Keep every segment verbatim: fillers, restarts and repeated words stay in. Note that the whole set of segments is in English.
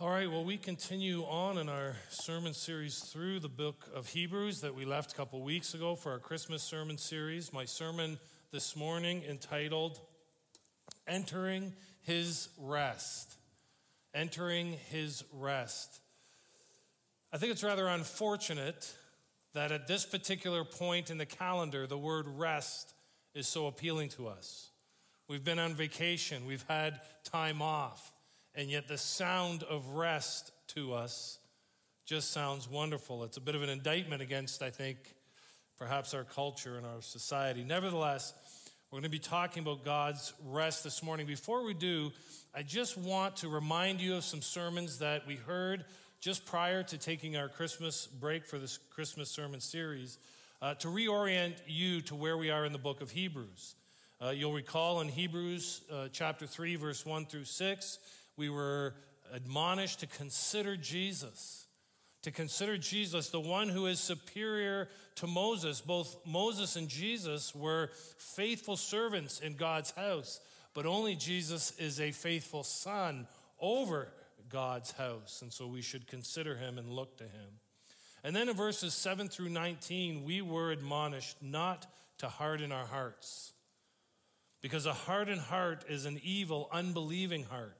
All right, well, we continue on in our sermon series through the book of Hebrews that we left a couple weeks ago for our Christmas sermon series. My sermon this morning entitled, Entering His Rest. Entering His Rest. I think it's rather unfortunate that at this particular point in the calendar, the word rest is so appealing to us. We've been on vacation, we've had time off. And yet the sound of rest to us just sounds wonderful. It's a bit of an indictment against, I think, perhaps our culture and our society. Nevertheless, we're going to be talking about God's rest this morning. Before we do, I just want to remind you of some sermons that we heard just prior to taking our Christmas break for this Christmas sermon series, uh, to reorient you to where we are in the book of Hebrews. Uh, you'll recall in Hebrews uh, chapter three, verse one through six, we were admonished to consider Jesus, to consider Jesus, the one who is superior to Moses. Both Moses and Jesus were faithful servants in God's house, but only Jesus is a faithful son over God's house, and so we should consider him and look to him. And then in verses seven through nineteen, we were admonished not to harden our hearts, because a hardened heart is an evil, unbelieving heart.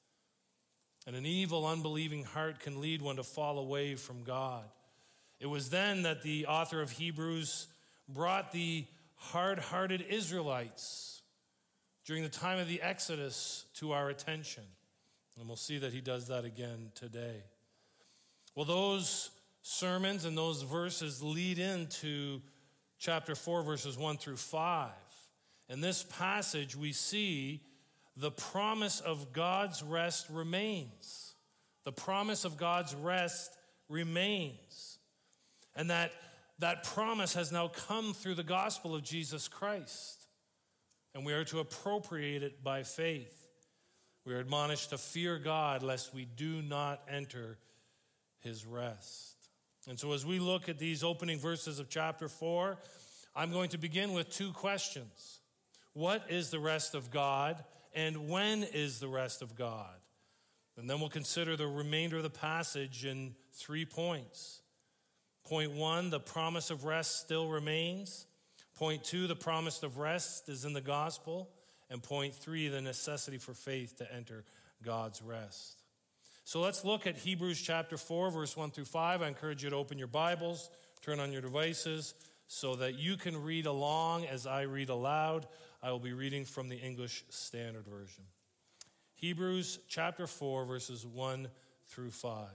And an evil, unbelieving heart can lead one to fall away from God. It was then that the author of Hebrews brought the hard-hearted Israelites during the time of the Exodus to our attention. And we'll see that he does that again today. Well, those sermons and those verses lead into chapter four, verses one through five. In this passage, we see the promise of God's rest remains. The promise of God's rest remains. And that, that promise has now come through the gospel of Jesus Christ. And we are to appropriate it by faith. We are admonished to fear God lest we do not enter his rest. And so as we look at these opening verses of chapter four, I'm going to begin with two questions. What is the rest of God? And when is the rest of God? And then we'll consider the remainder of the passage in three points. Point one, the promise of rest still remains. Point two, the promise of rest is in the gospel. And point three, the necessity for faith to enter God's rest. So let's look at Hebrews chapter four, verse one through five. I encourage you to open your Bibles, turn on your devices, so that you can read along as I read aloud. I will be reading from the English Standard Version. Hebrews chapter four, verses one through five.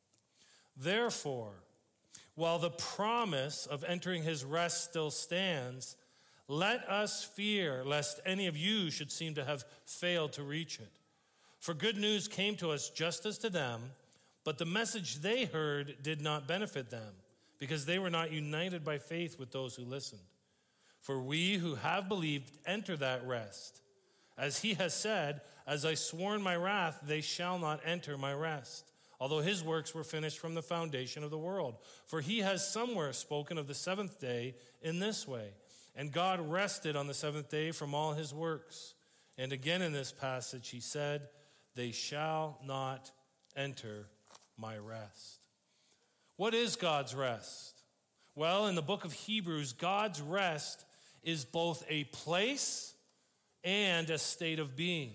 Therefore, while the promise of entering his rest still stands, let us fear lest any of you should seem to have failed to reach it. For good news came to us just as to them, but the message they heard did not benefit them, because they were not united by faith with those who listened. For we who have believed enter that rest. As he has said, as I swore in my wrath, they shall not enter my rest, although his works were finished from the foundation of the world. For he has somewhere spoken of the seventh day in this way, and God rested on the seventh day from all his works. And again in this passage he said, they shall not enter my rest. What is God's rest? Well, in the book of Hebrews, God's rest is both a place and a state of being.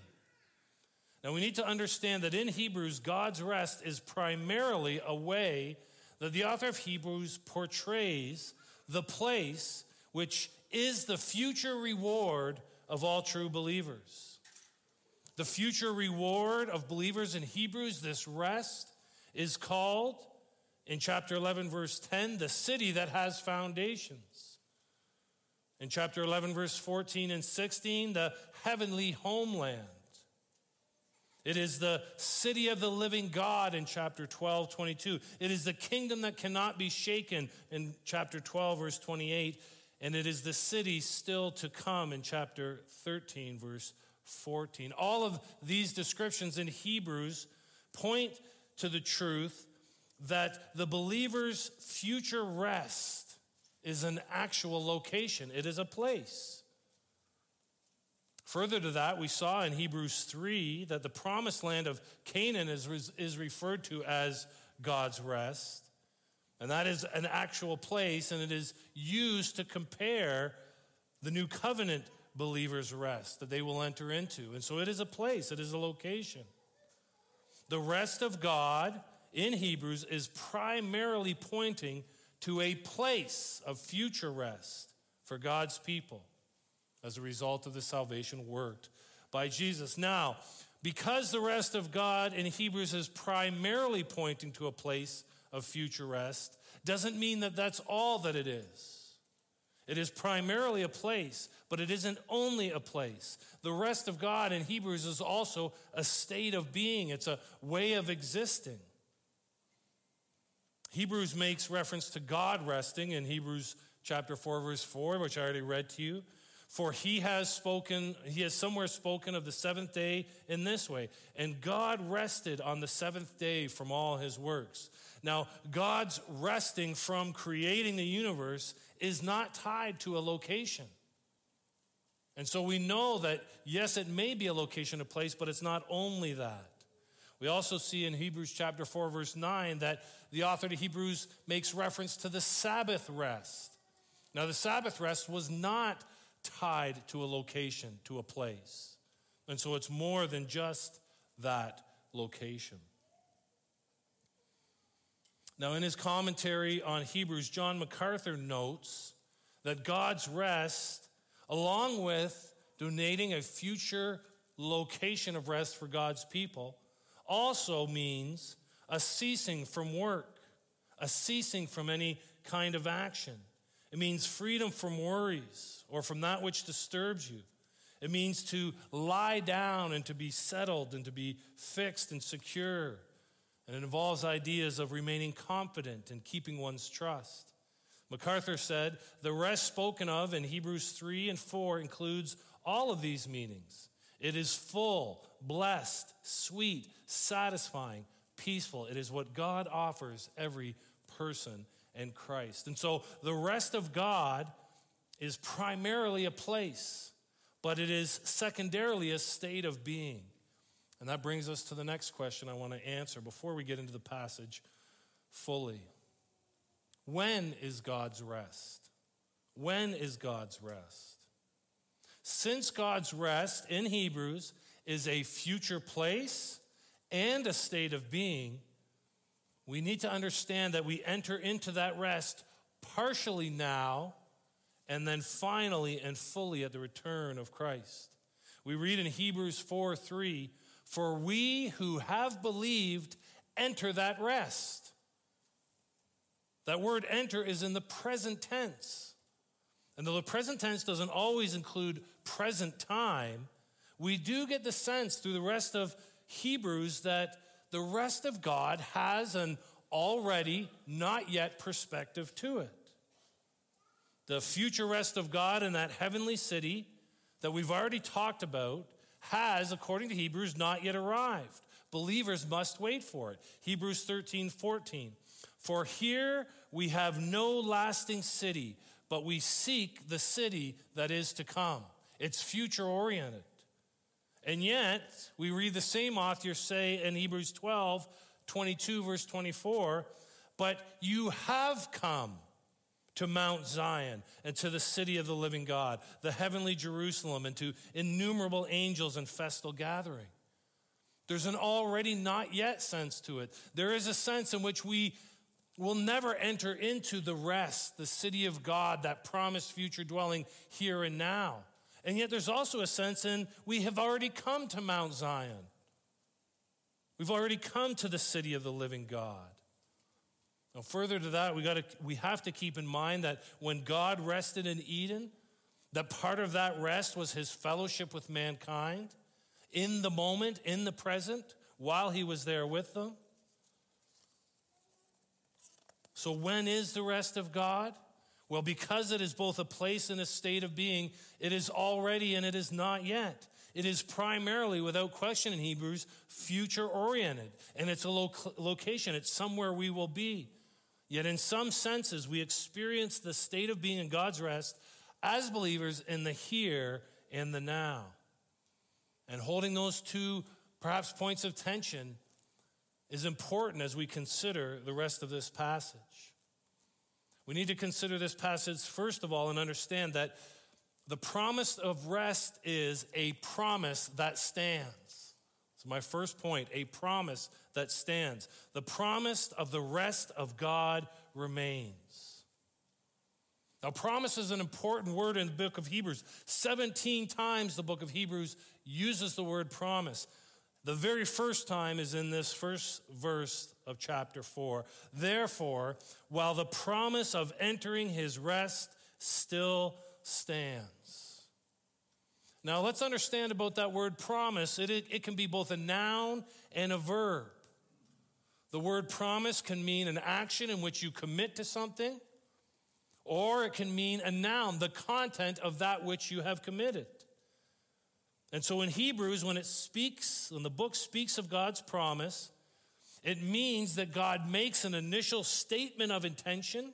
Now we need to understand that in Hebrews, God's rest is primarily a way that the author of Hebrews portrays the place which is the future reward of all true believers. The future reward of believers in Hebrews, this rest, is called, in chapter eleven, verse ten, the city that has foundations. In chapter eleven, verse fourteen and sixteen, the heavenly homeland. It is the city of the living God in chapter twelve, twenty-two. It is the kingdom that cannot be shaken in chapter twelve, verse twenty-eight. And it is the city still to come in chapter thirteen, verse fourteen. All of these descriptions in Hebrews point to the truth that the believer's future rest is an actual location. It is a place. Further to that, we saw in Hebrews three that the promised land of Canaan is, is referred to as God's rest. And that is an actual place, and it is used to compare the new covenant believers' rest that they will enter into. And so it is a place, it is a location. The rest of God in Hebrews is primarily pointing to a place of future rest for God's people as a result of the salvation worked by Jesus. Now, because the rest of God in Hebrews is primarily pointing to a place of future rest, doesn't mean that that's all that it is. It is primarily a place, but it isn't only a place. The rest of God in Hebrews is also a state of being. It's a way of existing. Hebrews makes reference to God resting in Hebrews chapter four, verse four, which I already read to you. For he has spoken, he has somewhere spoken of the seventh day in this way. And God rested on the seventh day from all his works. Now, God's resting from creating the universe is not tied to a location. And so we know that, yes, it may be a location, a place, but it's not only that. We also see in Hebrews chapter four, verse nine, that the author to Hebrews makes reference to the Sabbath rest. Now, the Sabbath rest was not tied to a location, to a place. And so it's more than just that location. Now, in his commentary on Hebrews, John MacArthur notes that God's rest, along with donating a future location of rest for God's people, also means a ceasing from work, a ceasing from any kind of action. It means freedom from worries or from that which disturbs you. It means to lie down and to be settled and to be fixed and secure. And it involves ideas of remaining confident and keeping one's trust. MacArthur said, the rest spoken of in Hebrews three and four includes all of these meanings. It is full, blessed, sweet, satisfying, peaceful. It is what God offers every person in Christ. And so the rest of God is primarily a place, but it is secondarily a state of being. And that brings us to the next question I want to answer before we get into the passage fully. When is God's rest? When is God's rest? Since God's rest in Hebrews is a future place and a state of being, we need to understand that we enter into that rest partially now and then finally and fully at the return of Christ. We read in Hebrews four three, for we who have believed enter that rest. That word enter is in the present tense. And though the present tense doesn't always include present time, we do get the sense through the rest of Hebrews that the rest of God has an already not yet perspective to it. The future rest of God in that heavenly city that we've already talked about has, according to Hebrews, not yet arrived. Believers must wait for it. Hebrews thirteen fourteen. For here we have no lasting city, but we seek the city that is to come. It's future oriented. And yet, we read the same author say in Hebrews twelve twenty-two, verse twenty-four, but you have come to Mount Zion and to the city of the living God, the heavenly Jerusalem, and to innumerable angels in festal gathering. There's an already not yet sense to it. There is a sense in which we will never enter into the rest, the city of God, that promised future dwelling here and now. And yet there's also a sense in we have already come to Mount Zion. We've already come to the city of the living God. Now, further to that, we got to we have to keep in mind that when God rested in Eden, that part of that rest was his fellowship with mankind in the moment, in the present, while he was there with them. So when is the rest of God? Well, because it is both a place and a state of being, it is already and it is not yet. It is primarily, without question in Hebrews, future-oriented. And it's a lo- location. It's somewhere we will be. Yet in some senses, we experience the state of being in God's rest as believers in the here and the now. And holding those two, perhaps, points of tension is important as we consider the rest of this passage. We need to consider this passage, first of all, and understand that the promise of rest is a promise that stands. So my first point, a promise that stands. The promise of the rest of God remains. Now, promise is an important word in the book of Hebrews. seventeen times the book of Hebrews uses the word promise. The very first time is in this first verse of chapter four. Therefore, while the promise of entering his rest still stands. Now, let's understand about that word promise. It, it, it can be both a noun and a verb. The word promise can mean an action in which you commit to something, or it can mean a noun, the content of that which you have committed. And so in Hebrews, when it speaks, when the book speaks of God's promise, it means that God makes an initial statement of intention,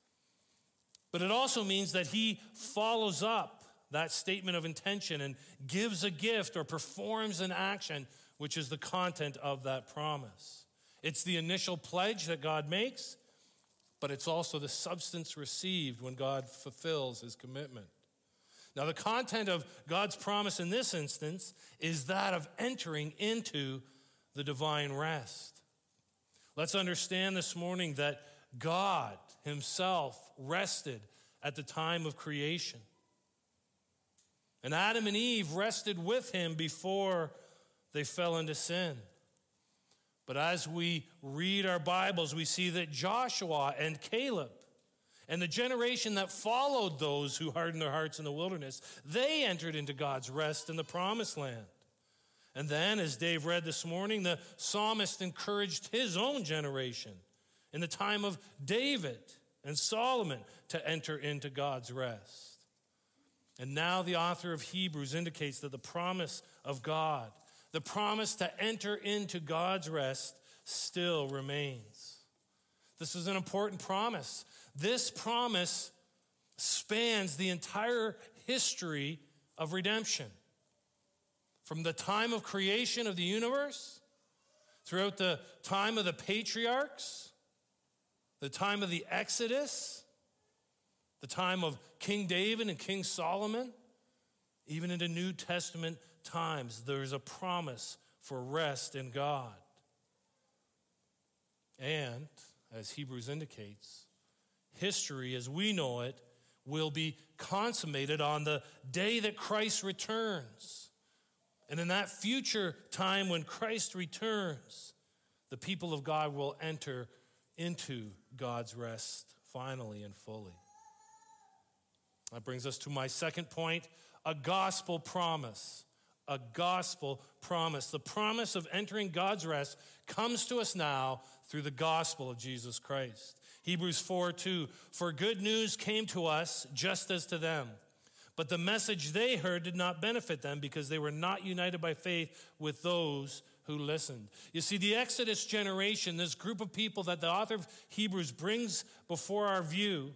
but it also means that he follows up that statement of intention and gives a gift or performs an action, which is the content of that promise. It's the initial pledge that God makes, but it's also the substance received when God fulfills his commitment. Now, the content of God's promise in this instance is that of entering into the divine rest. Let's understand this morning that God himself rested at the time of creation. And Adam and Eve rested with him before they fell into sin. But as we read our Bibles, we see that Joshua and Caleb and the generation that followed those who hardened their hearts in the wilderness, they entered into God's rest in the promised land. And then, as Dave read this morning, the psalmist encouraged his own generation in the time of David and Solomon to enter into God's rest. And now the author of Hebrews indicates that the promise of God, the promise to enter into God's rest, still remains. This is an important promise. This promise spans the entire history of redemption. From the time of creation of the universe, throughout the time of the patriarchs, the time of the Exodus, the time of King David and King Solomon, even into New Testament times, there's a promise for rest in God. And, as Hebrews indicates, history as we know it will be consummated on the day that Christ returns. And in that future time when Christ returns, the people of God will enter into God's rest finally and fully. That brings us to my second point, a gospel promise. A gospel promise. The promise of entering God's rest comes to us now through the gospel of Jesus Christ. Hebrews four two, for good news came to us just as to them. But the message they heard did not benefit them because they were not united by faith with those who listened. You see, the Exodus generation, this group of people that the author of Hebrews brings before our view,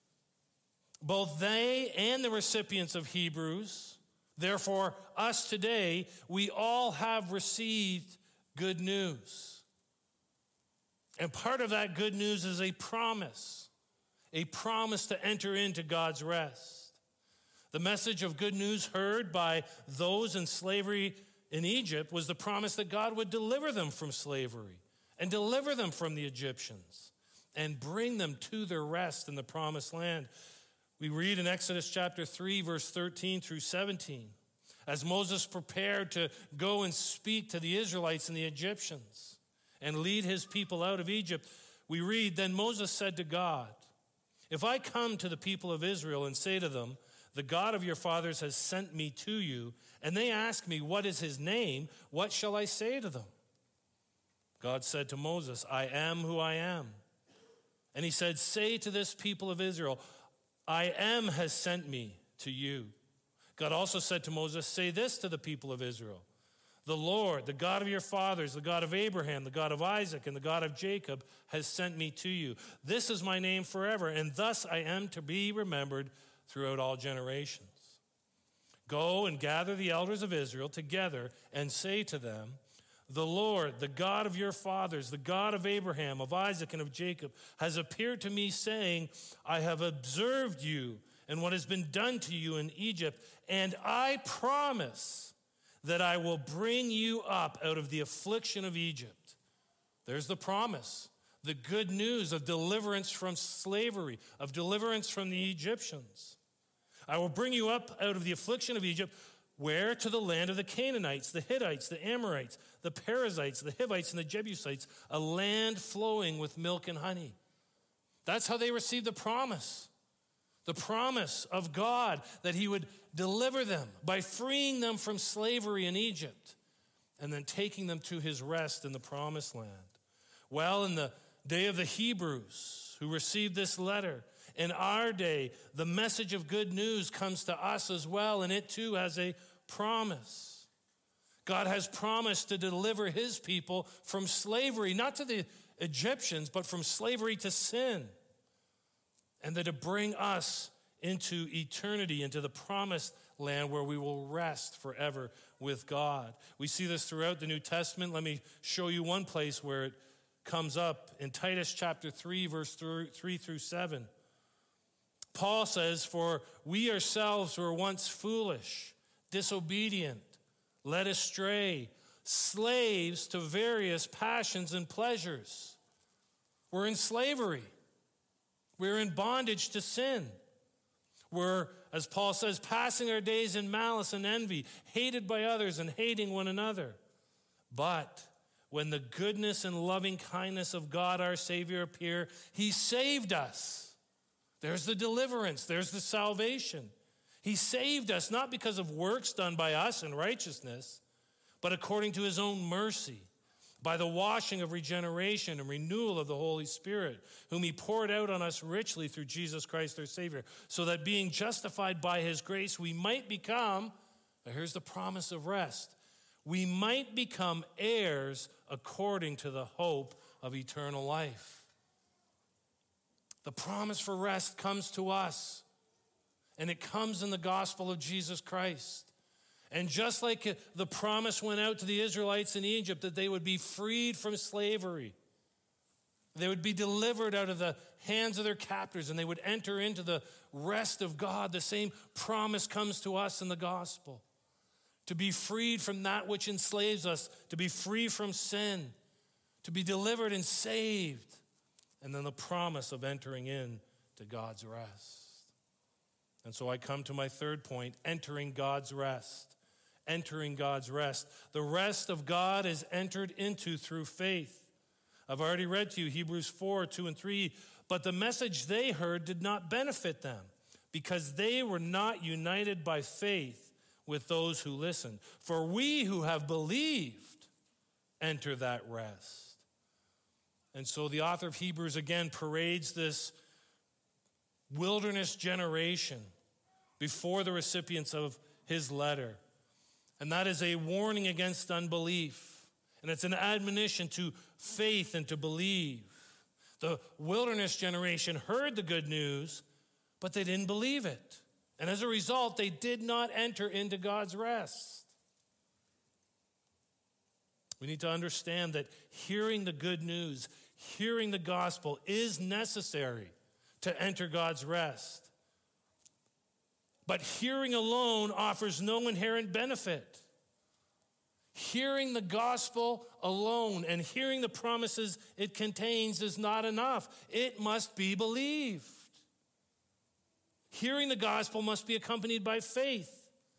both they and the recipients of Hebrews, therefore us today, we all have received good news. And part of that good news is a promise, a promise to enter into God's rest. The message of good news heard by those in slavery in Egypt was the promise that God would deliver them from slavery and deliver them from the Egyptians and bring them to their rest in the promised land. We read in Exodus chapter three, verse thirteen through seventeen, as Moses prepared to go and speak to the Israelites and the Egyptians and lead his people out of Egypt, we read, then Moses said to God, if I come to the people of Israel and say to them, the God of your fathers has sent me to you, and they ask me, what is his name? What shall I say to them? God said to Moses, I am who I am. And he said, say to this people of Israel, I am has sent me to you. God also said to Moses, say this to the people of Israel. The Lord, the God of your fathers, the God of Abraham, the God of Isaac, and the God of Jacob has sent me to you. This is my name forever, and thus I am to be remembered throughout all generations. Go and gather the elders of Israel together and say to them, the Lord, the God of your fathers, the God of Abraham, of Isaac, and of Jacob, has appeared to me, saying, I have observed you and what has been done to you in Egypt, and I promise that I will bring you up out of the affliction of Egypt. There's the promise, the good news of deliverance from slavery, of deliverance from the Egyptians. I will bring you up out of the affliction of Egypt. Where? To the land of the Canaanites, the Hittites, the Amorites, the Perizzites, the Hivites, and the Jebusites, a land flowing with milk and honey. That's how they received the promise. The promise of God that he would deliver them by freeing them from slavery in Egypt and then taking them to his rest in the promised land. Well, in the day of the Hebrews who received this letter, in our day, the message of good news comes to us as well, and it too has a promise. God has promised to deliver his people from slavery, not to the Egyptians, but from slavery to sin, and that to bring us into eternity, into the promised land where we will rest forever with God. We see this throughout the New Testament. Let me show you one place where it comes up in Titus chapter three, verse three through seven. Paul says, for we ourselves were once foolish, disobedient, led astray, slaves to various passions and pleasures. We're in slavery. We're in bondage to sin. We're, as Paul says, passing our days in malice and envy, hated by others and hating one another. But when the goodness and loving kindness of God our Savior appear, he saved us. There's the deliverance. There's the salvation. He saved us not because of works done by us in righteousness, but according to his own mercy, by the washing of regeneration and renewal of the Holy Spirit, whom he poured out on us richly through Jesus Christ our Savior, so that being justified by his grace, we might become, now here's the promise of rest, we might become heirs according to the hope of eternal life. The promise for rest comes to us, and it comes in the gospel of Jesus Christ. And just like the promise went out to the Israelites in Egypt that they would be freed from slavery, they would be delivered out of the hands of their captors, and they would enter into the rest of God, the same promise comes to us in the gospel. To be freed from that which enslaves us, to be free from sin, to be delivered and saved. And then the promise of entering in to God's rest. And so I come to my third point, entering God's rest. Entering God's rest. The rest of God is entered into through faith. I've already read to you Hebrews four, two and three. But the message they heard did not benefit them because they were not united by faith with those who listened. For we who have believed enter that rest. And so the author of Hebrews again parades this wilderness generation before the recipients of his letter. And that is a warning against unbelief. And it's an admonition to faith and to believe. The wilderness generation heard the good news, but they didn't believe it. And as a result, they did not enter into God's rest. We need to understand that hearing the good news, hearing the gospel is necessary to enter God's rest. But hearing alone offers no inherent benefit. Hearing the gospel alone and hearing the promises it contains is not enough. It must be believed. Hearing the gospel must be accompanied by faith,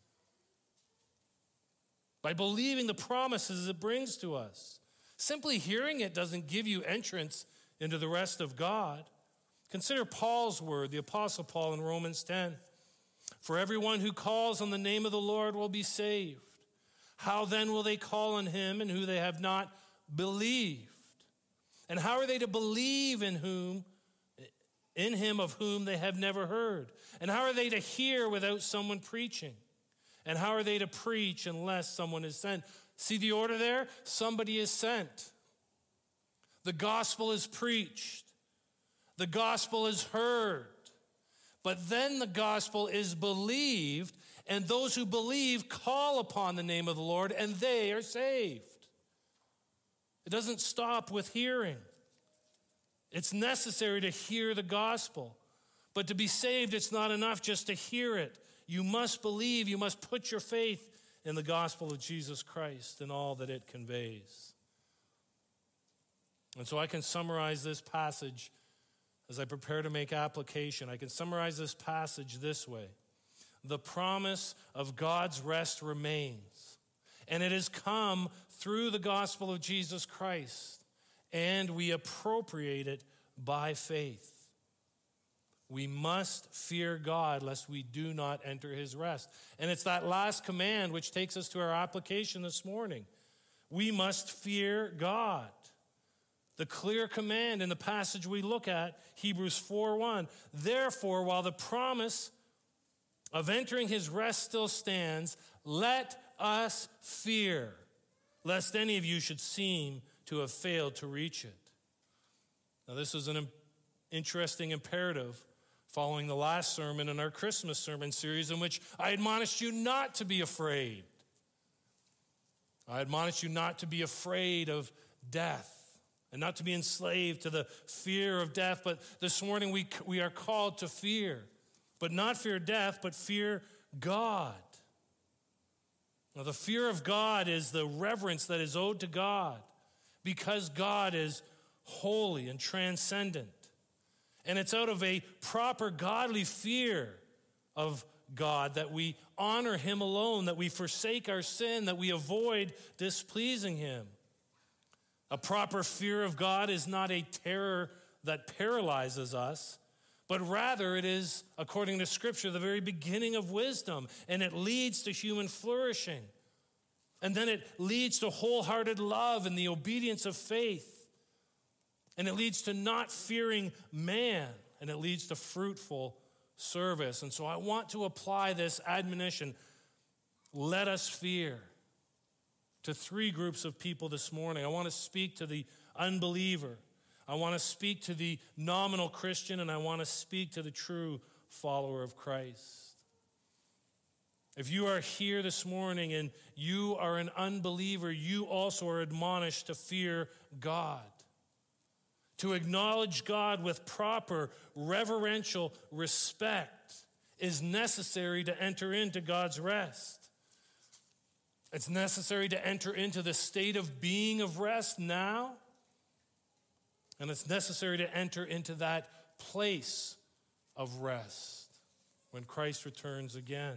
by believing the promises it brings to us. Simply hearing it doesn't give you entrance into the rest of God. Consider Paul's word, the Apostle Paul in Romans ten. For everyone who calls on the name of the Lord will be saved. How then will they call on him in whom they have not believed? And how are they to believe in whom, in him of whom they have never heard? And how are they to hear without someone preaching? And how are they to preach unless someone is sent? See the order there? Somebody is sent. The gospel is preached. The gospel is heard. But then the gospel is believed, and those who believe call upon the name of the Lord, and they are saved. It doesn't stop with hearing. It's necessary to hear the gospel. But to be saved, it's not enough just to hear it. You must believe, you must put your faith in the gospel of Jesus Christ and all that it conveys. And so I can summarize this passage as I prepare to make application. I can summarize this passage this way. The promise of God's rest remains, and it has come through the gospel of Jesus Christ, and we appropriate it by faith. We must fear God lest we do not enter his rest. And it's that last command which takes us to our application this morning. We must fear God. The clear command in the passage we look at, Hebrews four one. Therefore, while the promise of entering his rest still stands, let us fear, lest any of you should seem to have failed to reach it. Now, this is an interesting imperative following the last sermon in our Christmas sermon series, in which I admonished you not to be afraid. I admonished you not to be afraid of death and not to be enslaved to the fear of death. But this morning we, we are called to fear, but not fear death, but fear God. Now, the fear of God is the reverence that is owed to God because God is holy and transcendent. And it's out of a proper godly fear of God that we honor him alone, that we forsake our sin, that we avoid displeasing him. A proper fear of God is not a terror that paralyzes us, but rather it is, according to Scripture, the very beginning of wisdom, and it leads to human flourishing. And then it leads to wholehearted love and the obedience of faith. And it leads to not fearing man, and it leads to fruitful service. And so I want to apply this admonition, let us fear, to three groups of people this morning. I want to speak to the unbeliever. I want to speak to the nominal Christian, and I want to speak to the true follower of Christ. If you are here this morning and you are an unbeliever, you also are admonished to fear God. To acknowledge God with proper reverential respect is necessary to enter into God's rest. It's necessary to enter into the state of being of rest now, and it's necessary to enter into that place of rest when Christ returns again.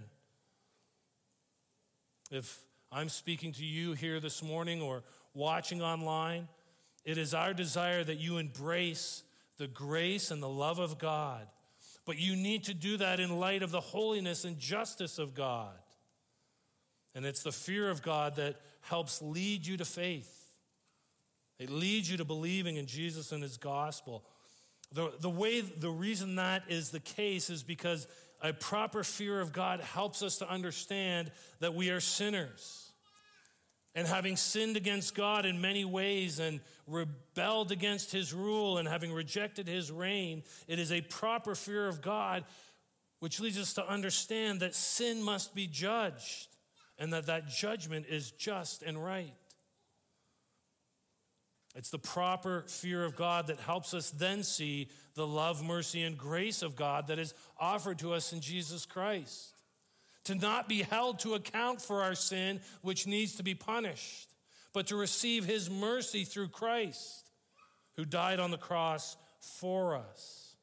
If I'm speaking to you here this morning or watching online, it is our desire that you embrace the grace and the love of God. But you need to do that in light of the holiness and justice of God. And it's the fear of God that helps lead you to faith. It leads you to believing in Jesus and his gospel. The, the way, the reason that is the case is because a proper fear of God helps us to understand that we are sinners. And having sinned against God in many ways and rebelled against his rule and having rejected his reign, it is a proper fear of God which leads us to understand that sin must be judged and that that judgment is just and right. It's the proper fear of God that helps us then see the love, mercy, and grace of God that is offered to us in Jesus Christ. To not be held to account for our sin, which needs to be punished, but to receive his mercy through Christ, who died on the cross for us.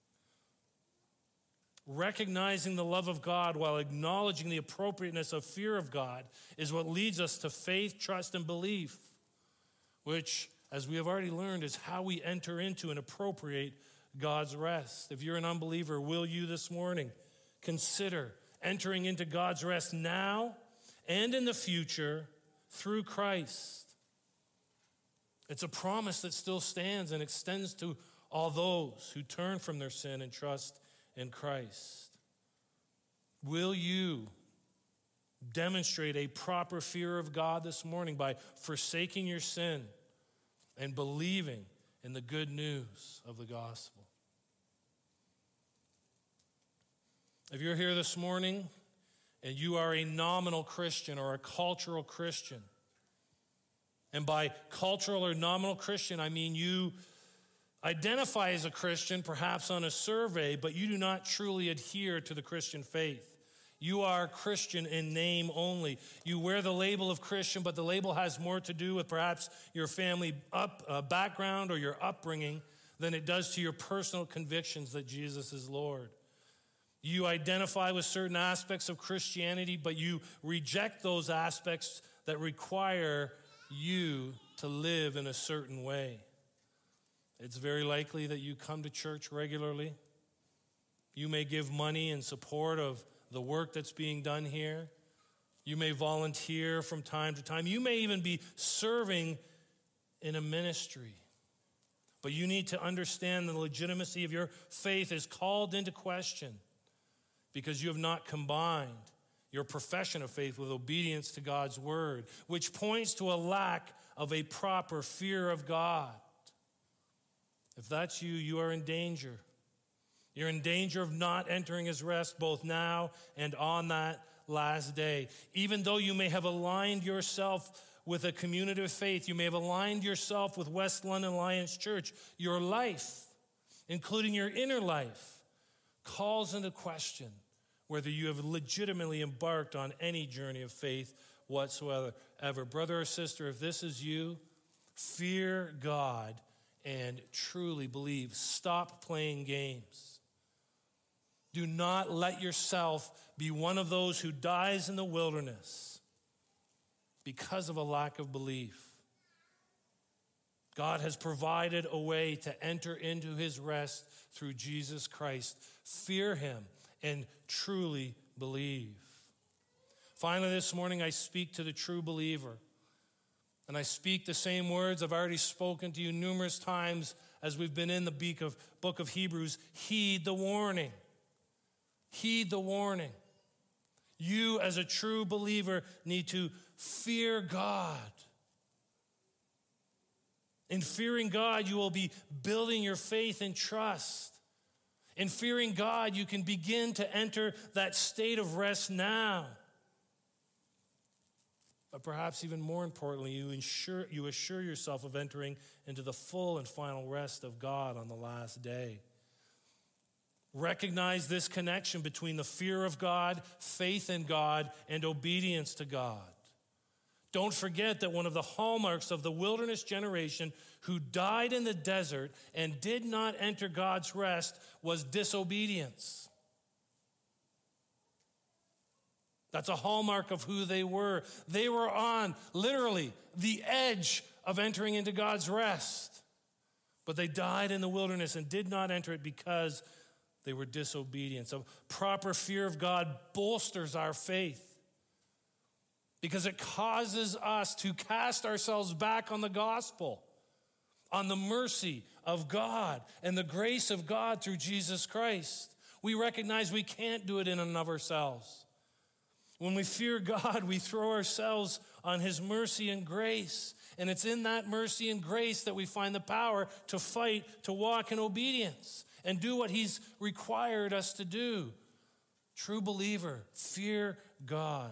Recognizing the love of God while acknowledging the appropriateness of fear of God is what leads us to faith, trust, and belief, which, as we have already learned, is how we enter into and appropriate God's rest. If you're an unbeliever, will you this morning consider entering into God's rest now and in the future through Christ? It's a promise that still stands and extends to all those who turn from their sin and trust in Christ. Will you demonstrate a proper fear of God this morning by forsaking your sin and believing in the good news of the gospel? If you're here this morning and you are a nominal Christian or a cultural Christian. And by cultural or nominal Christian, I mean you identify as a Christian, perhaps on a survey, but you do not truly adhere to the Christian faith. You are Christian in name only. You wear the label of Christian, but the label has more to do with perhaps your family up, uh, background or your upbringing than it does to your personal convictions that Jesus is Lord. You identify with certain aspects of Christianity, but you reject those aspects that require you to live in a certain way. It's very likely that you come to church regularly. You may give money in support of the work that's being done here. You may volunteer from time to time. You may even be serving in a ministry. But you need to understand the legitimacy of your faith is called into question because you have not combined your profession of faith with obedience to God's word, which points to a lack of a proper fear of God. If that's you, you are in danger. You're in danger of not entering his rest both now and on that last day. Even though you may have aligned yourself with a community of faith, you may have aligned yourself with West London Alliance Church, your life, including your inner life, calls into question whether you have legitimately embarked on any journey of faith whatsoever. Ever. Brother or sister, if this is you, fear God and truly believe. Stop playing games. Do not let yourself be one of those who dies in the wilderness because of a lack of belief. God has provided a way to enter into his rest through Jesus Christ. Fear him and truly believe. Finally, this morning I speak to the true believer. And I speak the same words I've already spoken to you numerous times as we've been in the book of Hebrews. Heed the warning. Heed the warning. You, as a true believer, need to fear God. In fearing God, you will be building your faith and trust. In fearing God, you can begin to enter that state of rest now. But perhaps even more importantly, you ensure, you assure yourself of entering into the full and final rest of God on the last day. Recognize this connection between the fear of God, faith in God, and obedience to God. Don't forget that one of the hallmarks of the wilderness generation who died in the desert and did not enter God's rest was disobedience. That's a hallmark of who they were. They were on, literally, the edge of entering into God's rest. But they died in the wilderness and did not enter it because they were disobedient. A proper fear of God bolsters our faith because it causes us to cast ourselves back on the gospel, on the mercy of God and the grace of God through Jesus Christ. We recognize we can't do it in and of ourselves. When we fear God, we throw ourselves on his mercy and grace. And it's in that mercy and grace that we find the power to fight, to walk in obedience, and do what he's required us to do. True believer, fear God.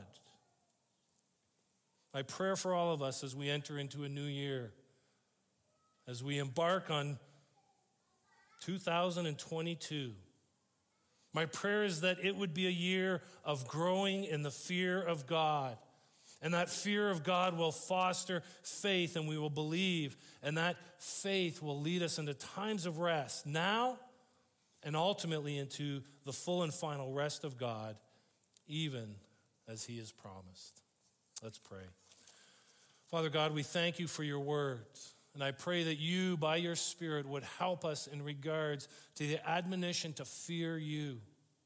My prayer for all of us as we enter into a new year, as we embark on two thousand twenty-two, my prayer is that it would be a year of growing in the fear of God. And that fear of God will foster faith, and we will believe. And that faith will lead us into times of rest now and ultimately into the full and final rest of God, even as he has promised. Let's pray. Father God, we thank you for your words. And I pray that you, by your Spirit, would help us in regards to the admonition to fear you.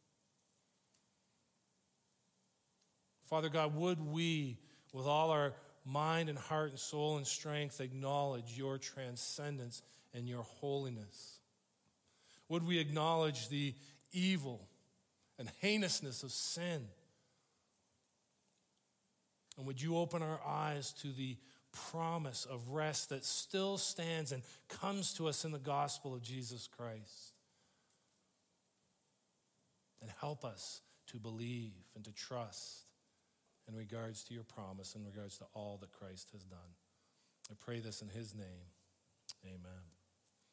Father God, would we, with all our mind and heart and soul and strength, acknowledge your transcendence and your holiness? Would we acknowledge the evil and heinousness of sin? And would you open our eyes to the promise of rest that still stands and comes to us in the gospel of Jesus Christ? And help us to believe and to trust in regards to your promise, in regards to all that Christ has done. I pray this in his name. Amen.